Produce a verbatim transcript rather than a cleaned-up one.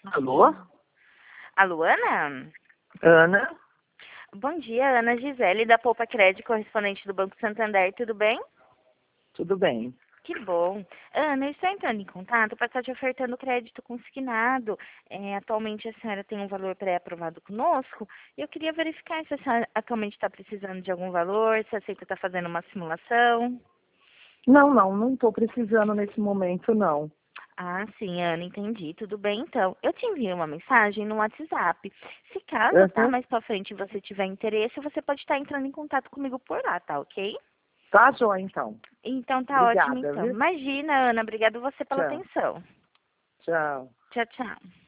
Alô? Alô, Ana? Ana? Bom dia, Ana Gisele, da Poupa Crédito, correspondente do Banco Santander, tudo bem? Tudo bem. Que bom. Ana, eu estou entrando em contato para estar te ofertando crédito consignado. É, atualmente a senhora tem um valor pré-aprovado conosco e eu queria verificar se a senhora atualmente está precisando de algum valor, se a aceita está fazendo uma simulação. Não, não, não estou precisando nesse momento, não. Ah, sim, Ana, entendi. Tudo bem, então. Eu te envio uma mensagem no WhatsApp. Se caso, tá, Uhum. mais pra frente você tiver interesse, você pode estar entrando em contato comigo por lá, tá ok? Tá, joia, então. Então tá ótimo, Obrigada, então. viu? Imagina, Ana, obrigado você pela Tchau. atenção. Tchau. Tchau, tchau.